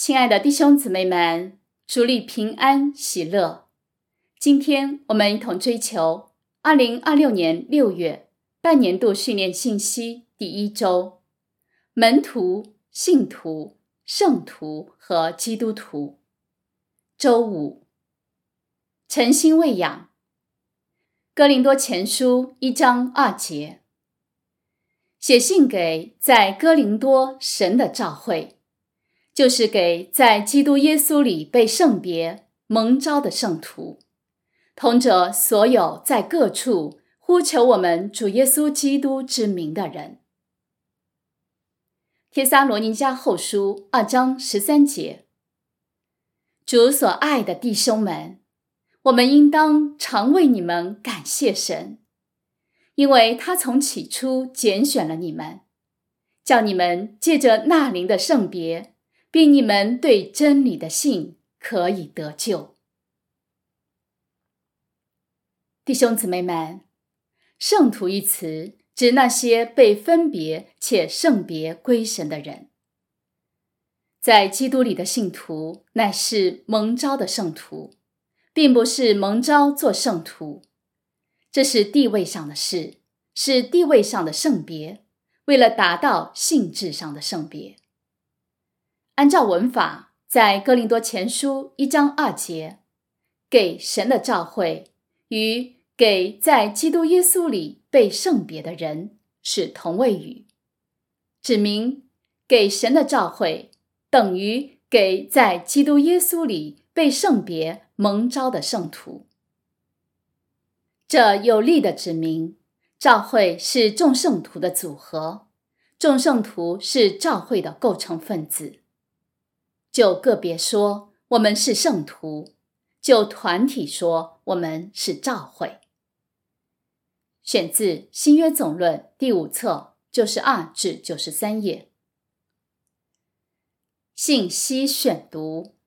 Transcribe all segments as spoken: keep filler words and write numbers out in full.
亲爱的弟兄姊妹们，主里平安喜乐。今天我们一同追求二零二六年六月半年度训练信息第一周，门徒、信徒、圣徒和基督徒。周五，诚心喂养。哥林多前书一章二节，写信给在哥林多神的召会，就是给在基督耶稣里被圣别蒙召的圣徒，同着所有在各处呼求我们主耶稣基督之名的人。帖撒罗尼迦后书二章十三节，主所爱的弟兄们，我们应当常为你们感谢神，因为他从起初拣选了你们，叫你们借着那灵的圣别，并你们对真理的信，可以得救。弟兄姊妹们，圣徒一词指那些被分别且圣别归神的人。在基督里的信徒乃是蒙召的圣徒，并不是蒙召做圣徒，这是地位上的事，是地位上的圣别，为了达到性质上的圣别。按照文法，在哥林多前书一章二节，给神的召会与给在基督耶稣里被圣别的人是同位语，指明给神的召会等于给在基督耶稣里被圣别蒙召的圣徒。这有力地指明，召会是众圣徒的组合，众圣徒是召会的构成分子。就个别说，我们是圣徒；就团体说，我们是召会。选自新约总论第五册九十二至九十三页。信息选读。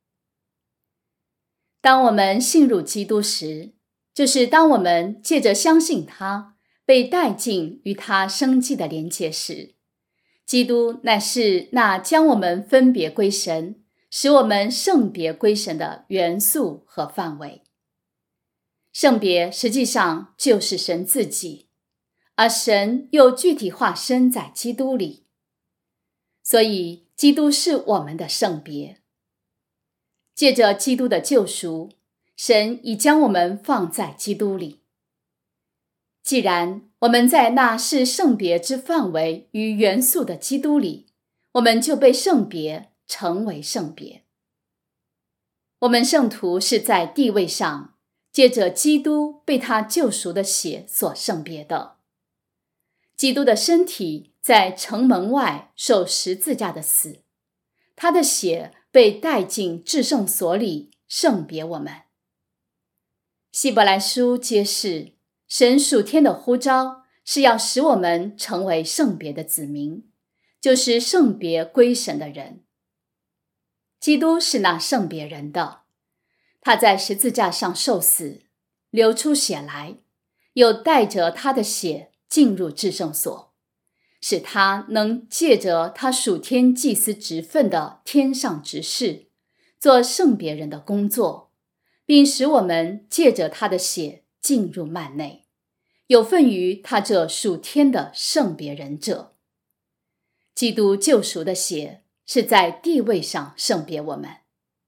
当我们信入基督时，就是当我们借着相信他，被带进与他生机的连结时，基督乃是那将我们分别归神，使我们圣别归神的元素和范围。圣别实际上就是神自己，而神又具体化身在基督里，所以基督是我们的圣别。借着基督的救赎，神已将我们放在基督里。既然我们在那是圣别之范围与元素的基督里，我们就被圣别，成为圣别。我们圣徒是在地位上借着基督被他救赎的血所圣别的。基督的身体在城门外受十字架的死，他的血被带进至圣所里，圣别我们。希伯来书揭示，神属天的呼召是要使我们成为圣别的子民，就是圣别归神的人。基督是那圣别人的，他在十字架上受死，流出血来，又带着他的血进入至圣所，使他能借着他属天祭司职分的天上执事，做圣别人的工作，并使我们借着他的血进入幔内，有份于他这属天的圣别人者。基督救赎的血是在地位上圣别我们。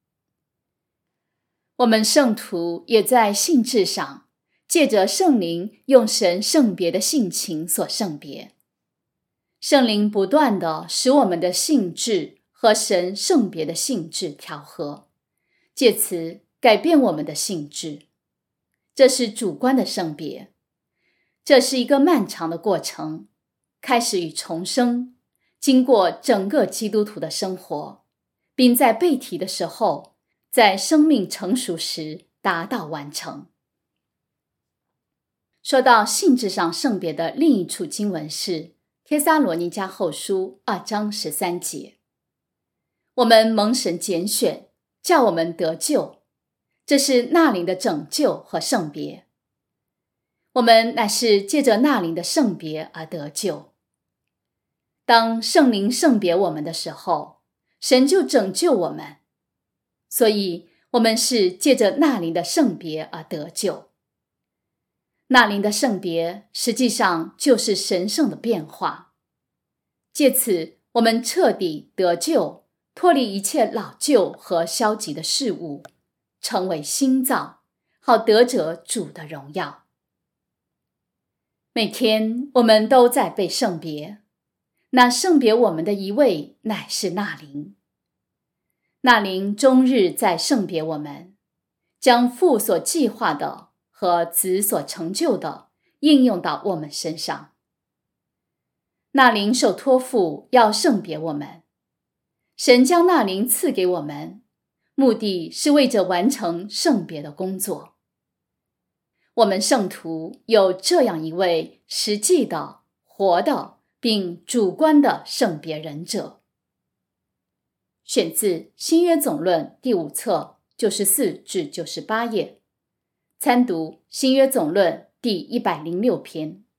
我们圣徒也在性质上借着圣灵用神圣别的性情所圣别。圣灵不断地使我们的性质和神圣别的性质调和，借此改变我们的性质。这是主观的圣别，这是一个漫长的过程，开始于重生，经过整个基督徒的生活，并在被提的时候，在生命成熟时达到完成。说到性质上圣别的另一处经文是帖撒罗尼迦后书二章十三节，我们蒙神拣选，叫我们得救，这是那灵的拯救和圣别。我们乃是借着那灵的圣别而得救。当圣灵圣别我们的时候，神就拯救我们， 所以我们是借着那灵的圣别而得救。那灵的圣别实际上就是神圣的变化，借此我们彻底得救，脱离一切老旧和消极的事物，成为新造，好得着主的荣耀。每天我们都在被圣别，那圣别我们的一位乃是那灵。那灵终日在圣别我们，将父所计划的和子所成就的应用到我们身上。那灵受托付要圣别我们，神将那灵赐给我们，目的是为着完成圣别的工作。我们圣徒有这样一位实际的、活的并主观的圣别人者。选自新约总论第五册九十四至九十八页，参读新约总论第一百零六篇。